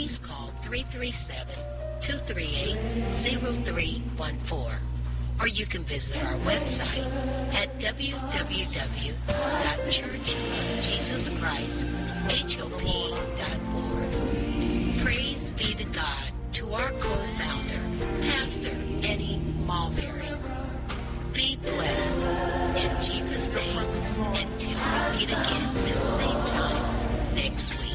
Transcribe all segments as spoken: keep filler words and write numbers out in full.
please call three three seven, two three eight, zero three one four. Or you can visit our website at w w w dot church of jesus christ hop dot org. Praise be to God, to our co-founder, Pastor Eddie Mulberry. Be blessed in Jesus' name until we meet again this same time next week.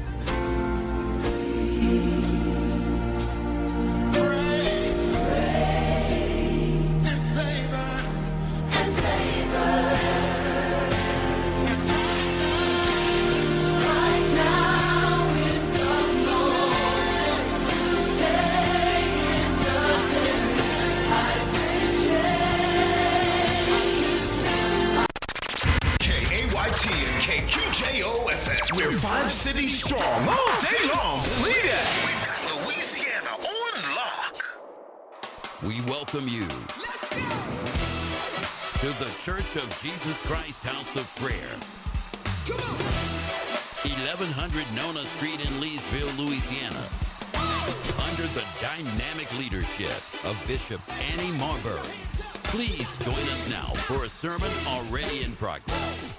We're five cities strong all day long. Believe that. We've got Louisiana on lock. We welcome you Let's go. to the Church of Jesus Christ House of Prayer. Come on. eleven hundred Nona Street in Leesville, Louisiana. Under the dynamic leadership of Bishop Annie Marbury. Please join us now for a sermon already in progress.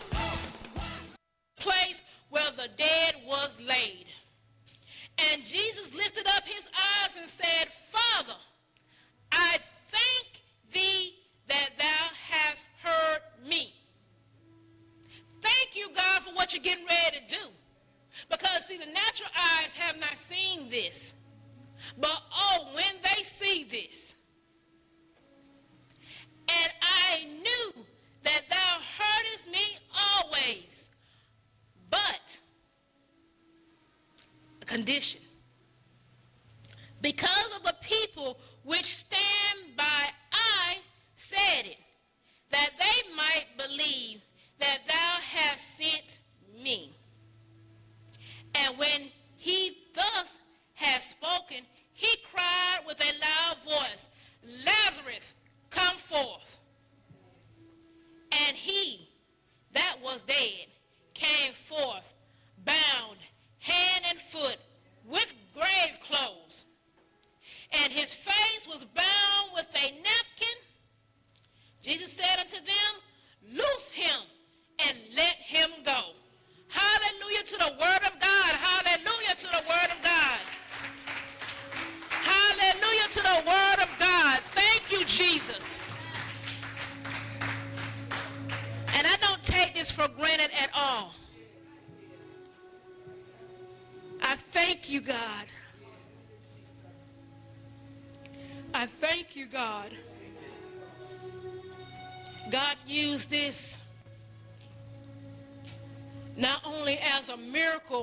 Place where the dead was laid. And Jesus lifted up his eyes and said, Father, I thank thee that thou hast heard me. Thank you, God, for what you're getting ready to do. Because, see, the natural eyes have not seen this. But, oh, when they see this, and I knew that thou heardest me always, but a condition. Because of the people which stand by, I said it, that they might believe that thou hast sent me. And when he thus had spoken, he cried with a loud voice, Lazarus, come forth. And he that was dead came forth, bound hand and foot with grave clothes. And his face was bound with a napkin. Jesus said unto them, loose him and let him go. Hallelujah to the word of God. Hallelujah to the word of God. Hallelujah to the word of God. Thank you, Jesus. And I don't take this for granted at all. I thank you, God. I thank you, God. God used this not only as a miracle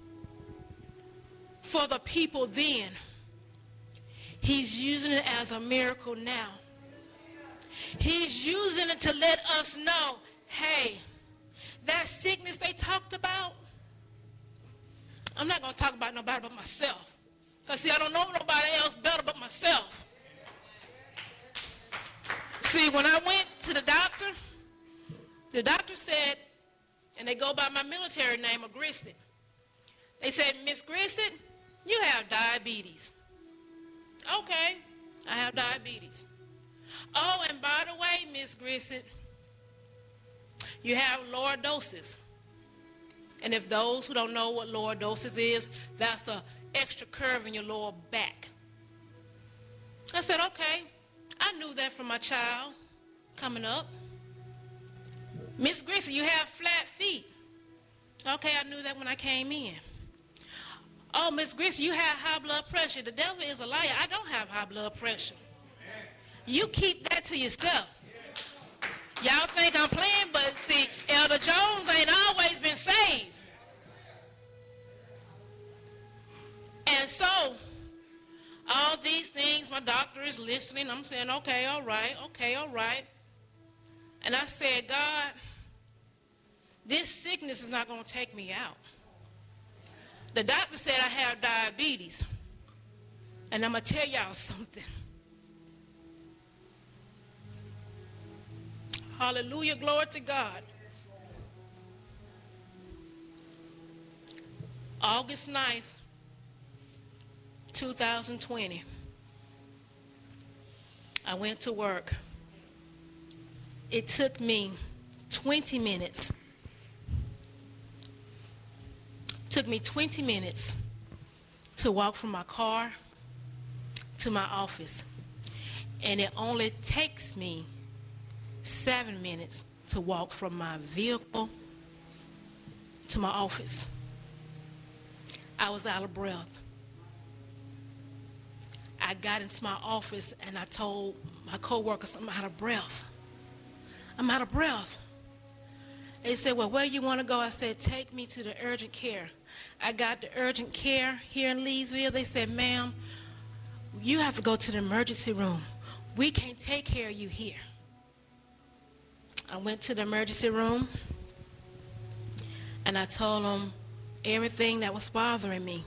for the people then, he's using it as a miracle now. He's using it to let us know, hey, that sickness they talked about, I'm not going to talk about nobody but myself. Because, see, I don't know nobody else better but myself. See, when I went to the doctor, the doctor said, and they go by my military name of Grissett. They said, Miss Grissett, you have diabetes. Okay, I have diabetes. Oh, and by the way, Miss Grissett, you have lordosis. And if those who don't know what lordosis is, that's an extra curve in your lower back. I said, okay, I knew that from my child coming up. Miss Grissett, you have flat feet. Okay, I knew that when I came in. Oh, Miss Grissett, you have high blood pressure. The devil is a liar. I don't have high blood pressure. You keep that to yourself. Y'all think I'm playing, but see, Elder Jones ain't always been saved. And so, all these things, my doctor is listening. I'm saying, okay, all right, okay, all right. And I said, God, this sickness is not going to take me out. The doctor said I have diabetes. And I'm going to tell y'all something. Hallelujah, glory to God. August ninth, two thousand twenty. I went to work. It took me twenty minutes. Took me twenty minutes to walk from my car to my office. And it only takes me seven minutes to walk from my vehicle to my office. I was out of breath. I got into my office and I told my coworkers, I'm out of breath. I'm out of breath. They said, well, where you want to go? I said, take me to the urgent care. I got the urgent care here in Leesville. They said, ma'am, you have to go to the emergency room. We can't take care of you here. I went to the emergency room and I told them everything that was bothering me.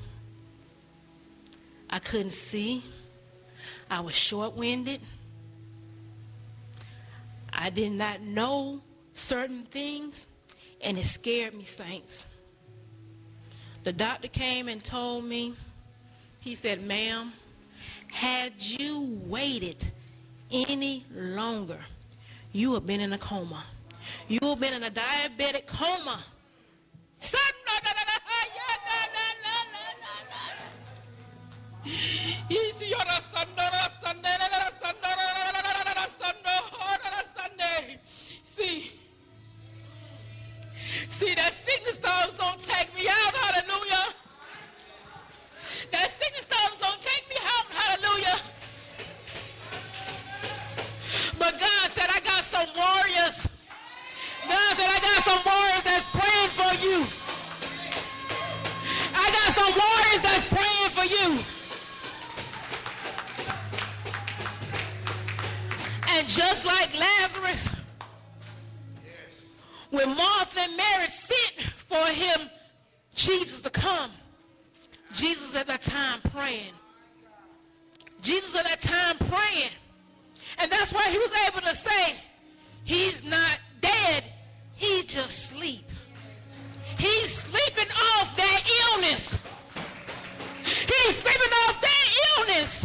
I couldn't see. I was short-winded. I did not know certain things, and it scared me, saints. The doctor came and told me, he said, ma'am, had you waited any longer, you have been in a coma. You have been in a diabetic coma. See, see that sickness storm's gonna take me out, hallelujah. That sickness storm's gonna take me out, hallelujah. But God said, I got some warriors. God said, I got some warriors that's praying for you. I got some warriors that's praying for you. And just like Lazarus, yes, when Martha and Mary sent for him, Jesus to come, Jesus at that time praying. Jesus at that time praying. And that's why he was able to say, he's not dead, he's just asleep. He's sleeping off that illness. He's sleeping off that illness.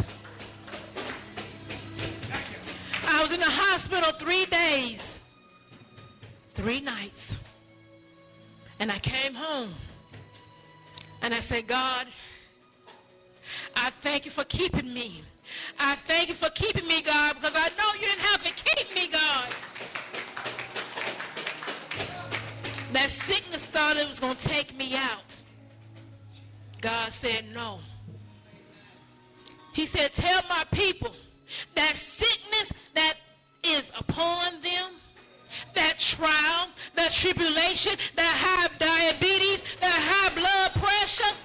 I was in the hospital three days, three nights. And I came home and I said, God, I thank you for keeping me. I thank you for keeping me, God, because I know you didn't have to keep me, God. That sickness thought it was going to take me out. God said no. He said, tell my people that sickness that is upon them, that trial, that tribulation, that high diabetes, that high blood pressure,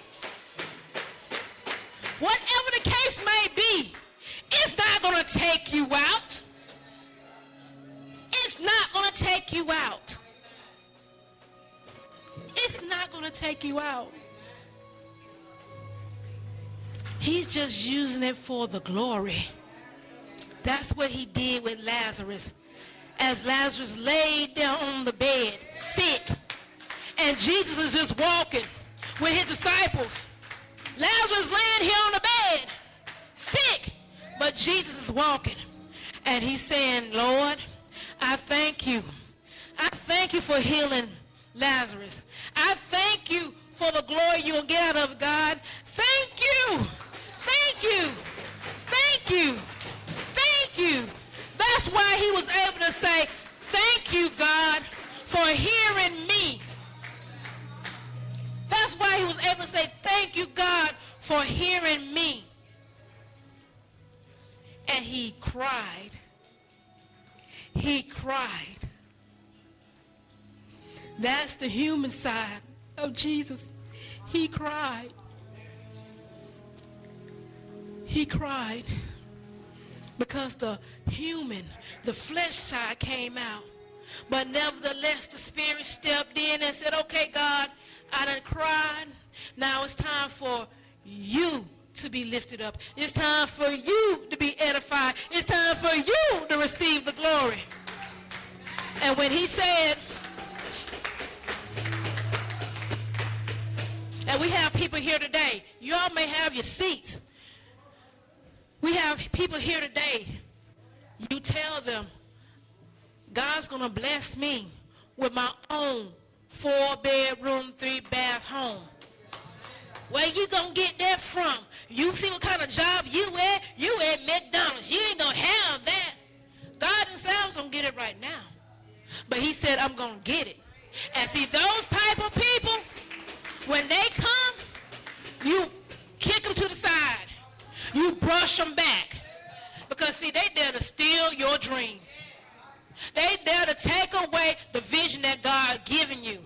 whatever the case may be, it's not going to take you out. It's not going to take you out. It's not going to take you out. He's just using it for the glory. That's what he did with Lazarus. As Lazarus laid down on the bed, sick, and Jesus is just walking with his disciples. Lazarus laying here on the bed, sick, but Jesus is walking. And he's saying, Lord, I thank you. I thank you for healing Lazarus. I thank you for the glory you'll get out of God. Thank you. Thank you. Thank you. Thank you. That's why he was able to say, thank you, God, for hearing me. That's why he was able to say, thank you, God, for hearing me. And he cried. He cried. That's the human side of Jesus. He cried. He cried because the human, the flesh side came out. But nevertheless, the Spirit stepped in and said, okay, God, I done cried. Now it's time for you to be lifted up. It's time for you to be edified. It's time for you to receive the glory. And when he said, and we have people here today, You all may have your seats. We have people here today. You tell them, God's going to bless me with my own four-bedroom, three-bath home. Where you going to get that from? You see what kind of job you at? You at McDonald's. You ain't going to have that. God didn't say I was going to get it right now. But he said, I'm going to get it. And see, those type of people, when they come, you kick them to the side. You brush them back. Because, see, they dare to steal your dream. They dare to take away the vision that God given you.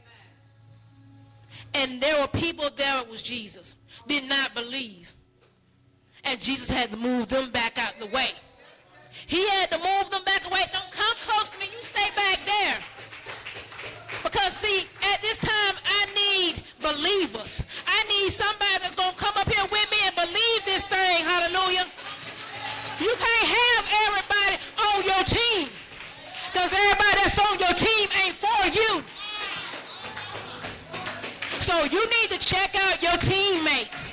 And there were people there, it was Jesus, did not believe. And Jesus had to move them back out the way. He had to move them back away. Don't come close to me. You stay back there. Because, see, at this time, I need believers. I need somebody that's going to come up here with me and believe this thing. Hallelujah. You can't have everybody on your team. Because everybody that's on your team ain't for you. So you need to check out your teammates.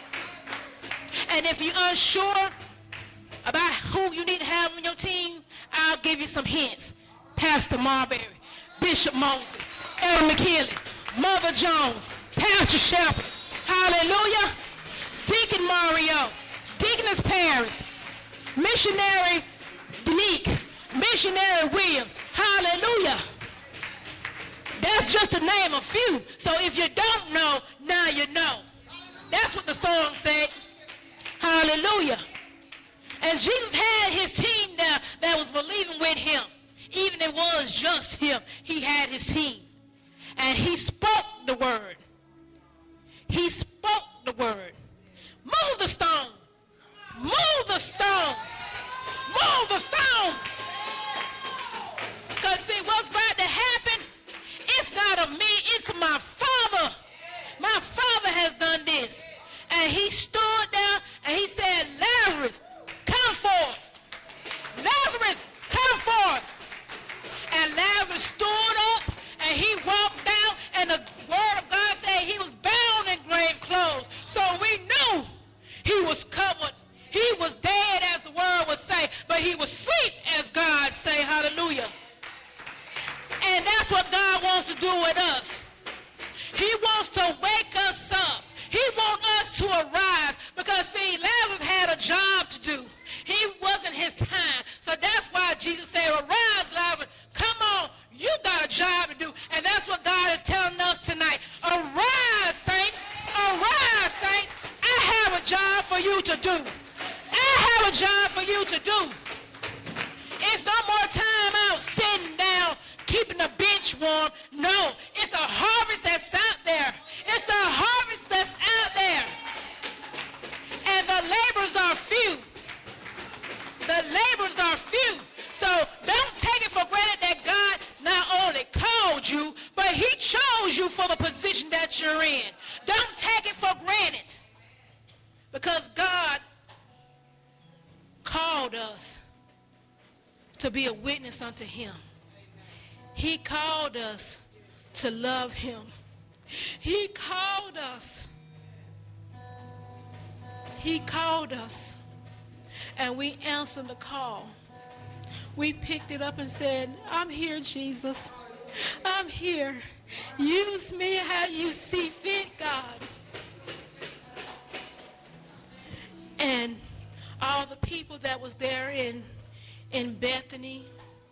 And if you're unsure about who you need to have on your team, I'll give you some hints. Pastor Marbury, Bishop Mosley, Elder McKinley, Mother Jones, Pastor Shepherd, hallelujah, Deacon Mario, Deaconess Paris, Missionary Denique, Missionary Williams, hallelujah. That's just to name a few. So if you don't know, now you know. That's what the song said. Hallelujah. And Jesus had his team there that was believing with him. Even if it was just him, he had his team. And he spoke the word. He spoke the word. Move the stone. Move the stone. Move the stone. Because see, what's about to happen, it's not of me, it's of my Father. My Father has done this. And he stood there and he said, Lazarus, come forth. Lazarus, come forth. And Lazarus stood up and he walked out, and the word of God said he was bound in grave clothes. So we knew he was covered. He was dead, as the word would say, but he was asleep, as God say. Hallelujah. And that's what God wants to do with us. He wants to wake us up. He wants us to arise because, see, Lazarus had a job to do. He wasn't his time. So that's why Jesus said, arise, Lazarus. Come on. You got a job to do. And that's what God is telling us tonight. Arise, saints. Arise, saints. I have a job for you to do. I have a job for you to do. It's no more time out sitting down, keeping the bench warm. No, it's a harvest that's out there. It's a harvest that's out there. And the laborers are few. The laborers are few. So don't take it for granted that God not only called you, but he chose you for the position that you're in. Don't take it for granted. Because God called us to be a witness unto him. He called us to love him. He called us. He called us. And we answered the call. We picked it up and said, I'm here, Jesus. I'm here. Use me how you see fit, God. And all the people that was there in, in Bethany,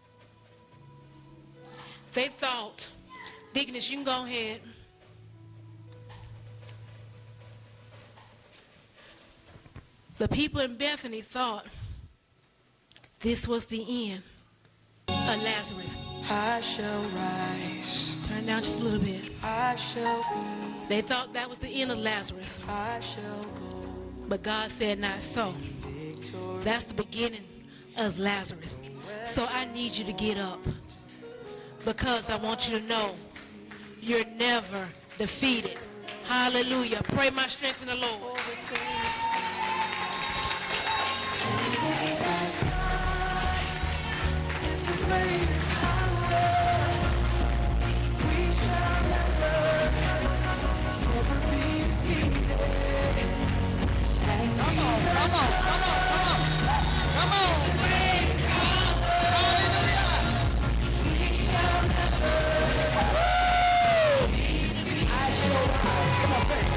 they thought, Deaconess, you can go ahead. The people in Bethany thought this was the end of Lazarus. I shall rise. Turn down just a little bit. I shall be. They thought that was the end of Lazarus. I shall go. But God said not so. That's the beginning of Lazarus. So I need you to get up. Because I want you to know you're never defeated. Hallelujah. Pray my strength in the Lord. Come on, come on, come on. Come on. Hallelujah. I shall rise. Come on, say it.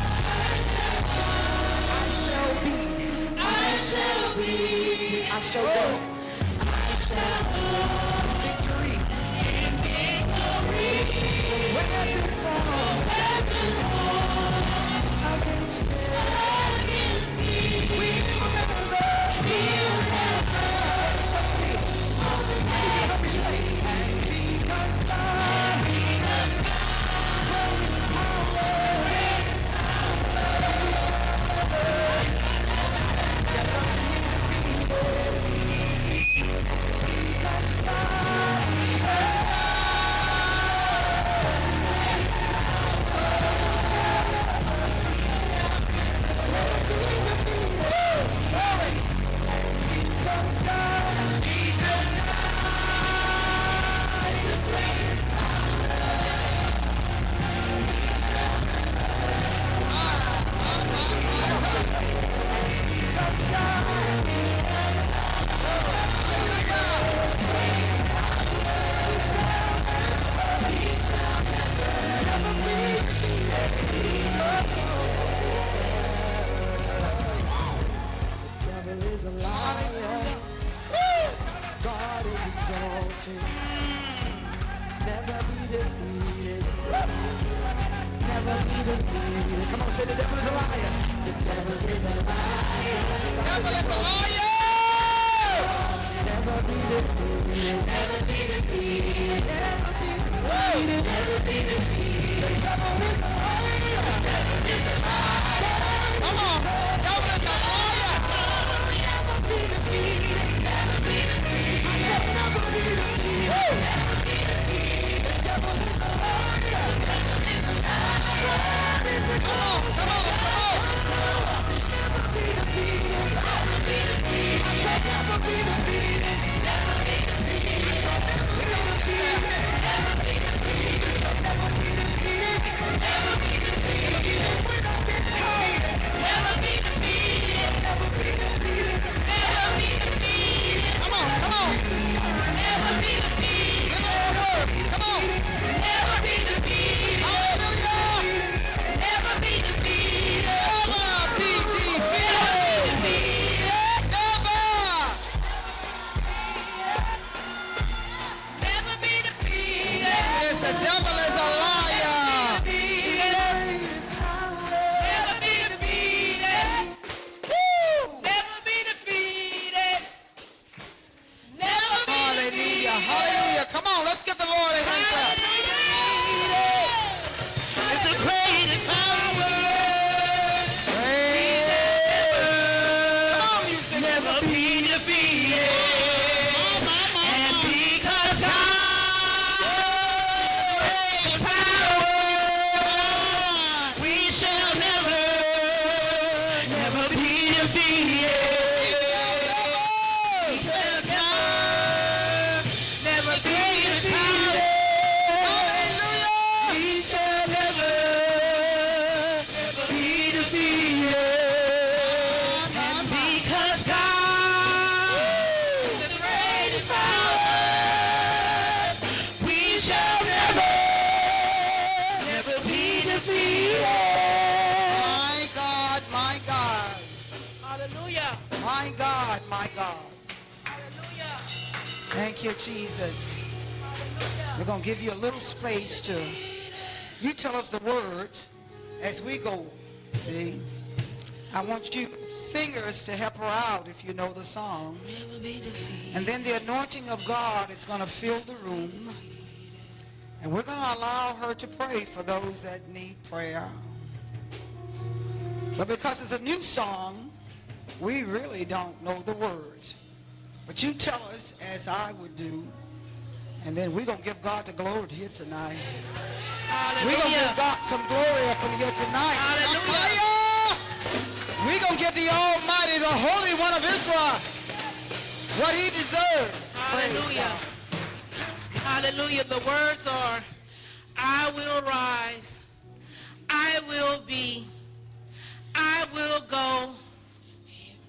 I shall be. I shall be. I shall go. I shall go. Victory. In victory. Wherever you fall. Against me. Against me. We will never. We will never. Take me. Let me say. And because God. Because God. Great power. We shall never. Never be defeated. Because God. Devil is a liar. God is exalted. Never be defeated. Never be defeated. Come on, say the devil is a liar. The devil is a liar. The devil is a liar. Never be defeated. Never be defeated. Never be defeated. Never be defeated. The devil is a liar. The devil is a liar. Come on, the devil is a liar. Never be defeated. Never be defeated. I shall never be defeated. Never be defeated. The devil is a liar. The devil is a liar. Come on, come on, come on. Never be defeated. Never be defeated. I shall never be defeated. Never be defeated. I shall never be defeated. Never be defeated. I shall never be defeated. Never be defeated. Even when I get tired. Never be defeated. Never be defeated. Never be defeated. Come on, come on. Never be defeated. Give me that word. Come on. Never be defeated. Hallelujah. Never be defeated. Never be defeated. Never. Never be defeated. Yes, the devil is a liar. Never be defeated. Never be defeated. Never be Hallelujah. Hallelujah. Come on, let's give the Lord a hand clap. It's the greatest power. Come on, music. Never be defeated. And because God is power, we shall never, never be defeated. We shall never, never be defeated. Hallelujah. We shall never, never be defeated. And because God is the greatest power, we shall never, never be defeated. My God, my God, Hallelujah. my God, my God. Hallelujah. Thank you, Jesus. We're going to give you a little space to, you tell us the words as we go. See? I want you singers to help her out if you know the song. And then the anointing of God is going to fill the room. And we're going to allow her to pray for those that need prayer. But because it's a new song, we really don't know the words. But you tell us as I would do. And then we're going to give God the glory here tonight. We're going to give God some glory up in here tonight. Hallelujah. We're going to give the Almighty, the Holy One of Israel, what he deserves. Hallelujah. Hallelujah. The words are, I will rise. I will be. I will go.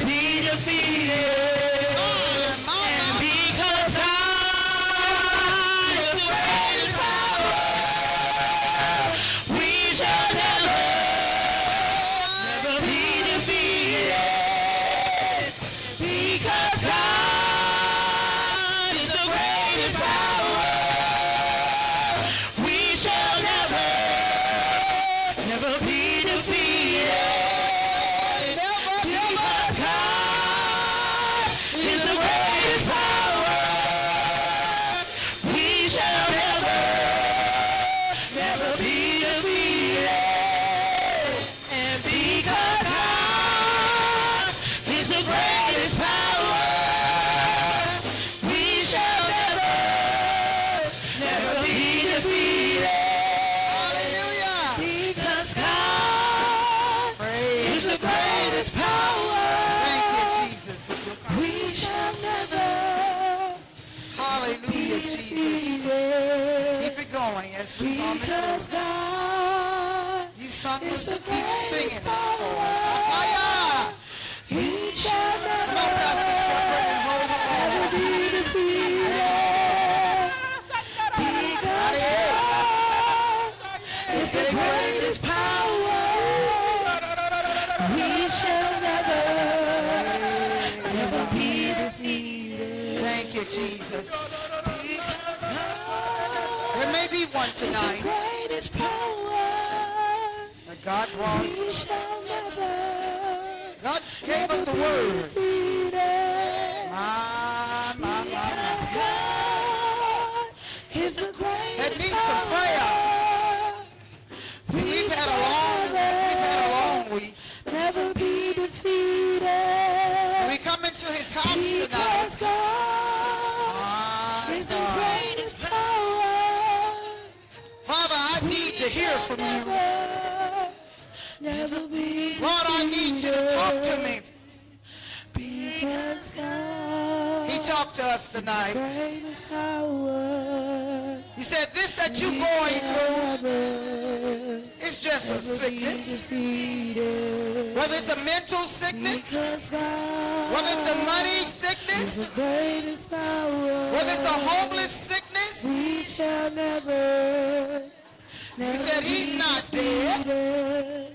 be defeated. And because God is the greatest power, we shall never, never be defeated. Because God is the greatest power, we shall never, never be defeated. Because God is the greatest power, we shall never, never be defeated. And because God is the greatest power, we shall never, never be defeated. Hallelujah. Because God is the greatest power. Thank you, Jesus. We shall never. Hallelujah, Jesus. Keep it going as we go. Because God, you sung this, just keep singing it for us. Hallelujah. We shall never. Come on, Pastor Shepherd, and hold it on. Be defeated. Because God is the greatest power. We shall never, never be defeated. Thank you, Jesus. Because God, there may be one tonight. Is the greatest power that God brought. We shall never. God gave us a word. My, my, my, my. God is the greatest. That needs some prayer. See, we've had a long, we've had a long week. Never be defeated. And we come into his house tonight. Because God is the greatest power. Father, I need to hear from you. Never be Lord, I need you to talk to me. Because God, he talked to us tonight. Greatest power. He said, this that you're going through is just a sickness. Whether it's a mental sickness, whether it's a money sickness, whether it's a homeless sickness, we shall never. He said he's not dead.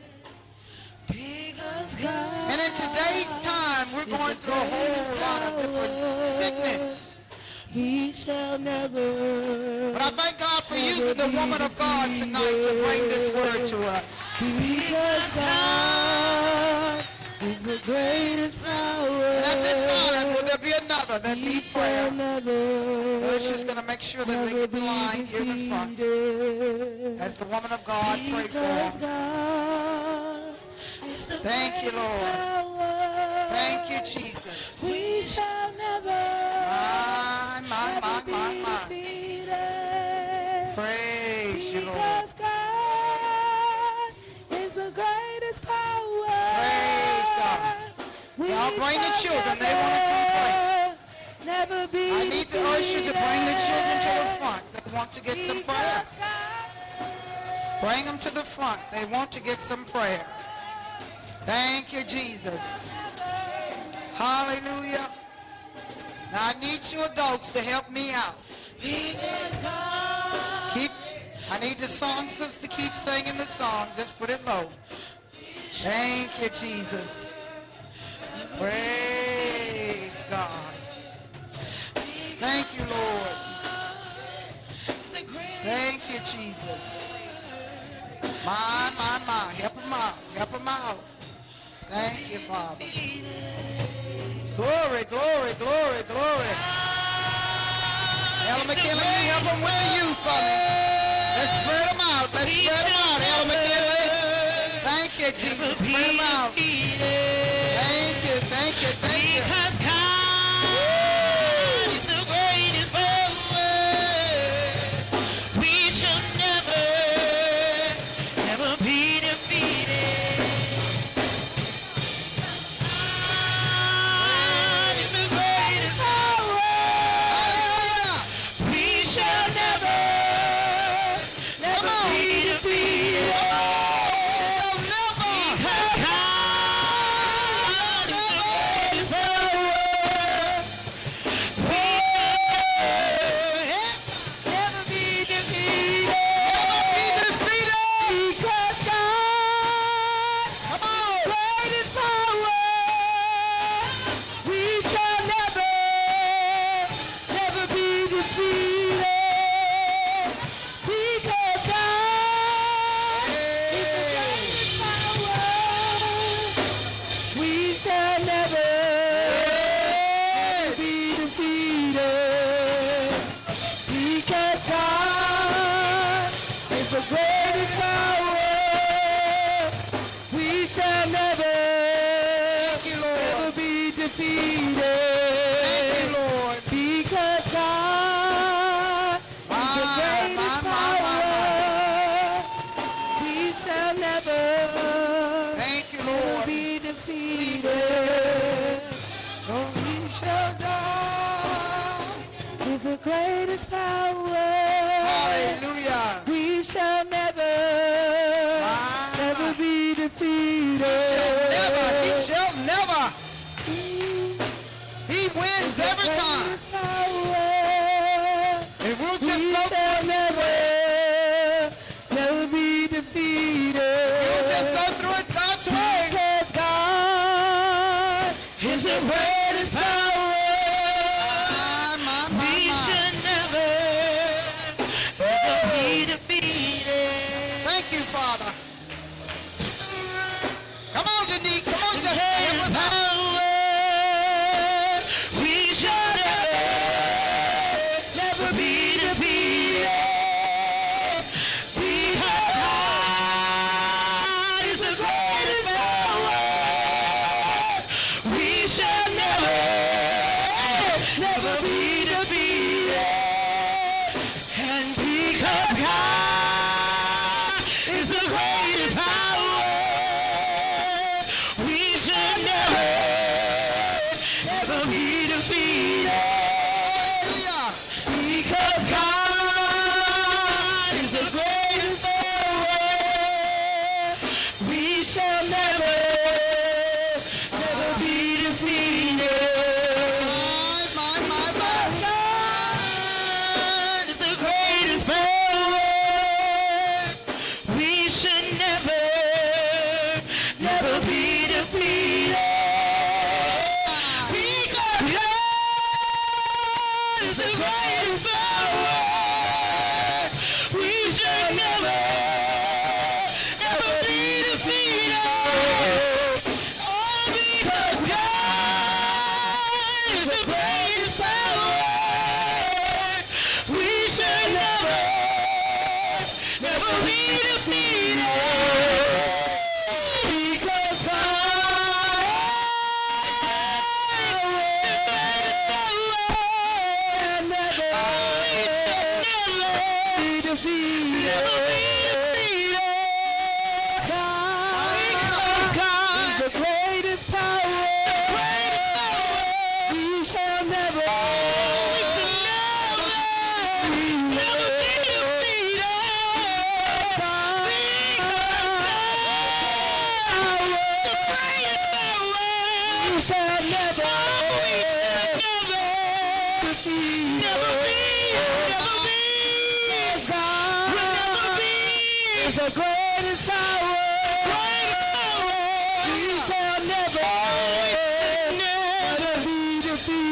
And in today's time, we're going through a whole lot of different sickness. He shall never. But I thank God for using the woman of God tonight to bring this word to us. Because God is the greatest power. And at this time, will there be another that needs prayer? We're just going to make sure that they get the line here in front as the woman of God pray for them. Thank you, Lord. Thank you, Jesus. We shall never. My, my, my, my, my. Praise you, Lord. Because God is the greatest power. Praise God. Y'all bring the children. They want to come pray. Never be I need the usher to bring the children to the front. They want to get some prayer. Bring them to the front. They want to get some prayer. Thank you, Jesus. Hallelujah. Now I need you adults to help me out. Keep, I need your songsters to keep singing the song. Just put it low. Thank you, Jesus. Praise God. Thank you, Lord. Thank you, Jesus. My, my, my. Help them out. Help them out. Thank you, Father. Glory, glory, glory, glory. Ella McKinley, you help them with the youth for me. Let's spread them out. Let's spread them out, Ella McKinley. Thank you, Jesus. Spread them out. Thank you, thank you, thank you. Because God is the greatest power. We shall never, never be defeated. God is the greatest power. We shall never, never be defeated. Because God is the greatest defeated. Thank you, Lord. Because God is the greatest power. We shall never Thank you, Lord. be defeated. Oh, we shall die. Is the greatest power. Hallelujah. We shall never, ah. never be defeated. He shall never, he shall never. He wins every time. And we'll just we go through never, never be defeated. We'll just go through it God's way. Because God is the greatest power. We should never, never be defeated. Thank you, Father. Come on, Denise. Come on, just help us out. We shall never, never be defeated. Because God is the greatest power. We shall never, never be defeated. And because God is the greatest power, we shall never, never be defeated. Because God is the greatest power, we shall never, never be defeated. My, my, my, God is the greatest power. We should never, never be defeated. Because God is the greatest power. We should never, never be defeated. All because God is the greatest power. We should never, never be defeated. Because God is the greatest power. Never, never be defeated. Never be defeated. God is the greatest power. We shall never, never be defeated. God we shall never, never defeat. Never be, never be. God is the greatest power. We shall never, never be defeated.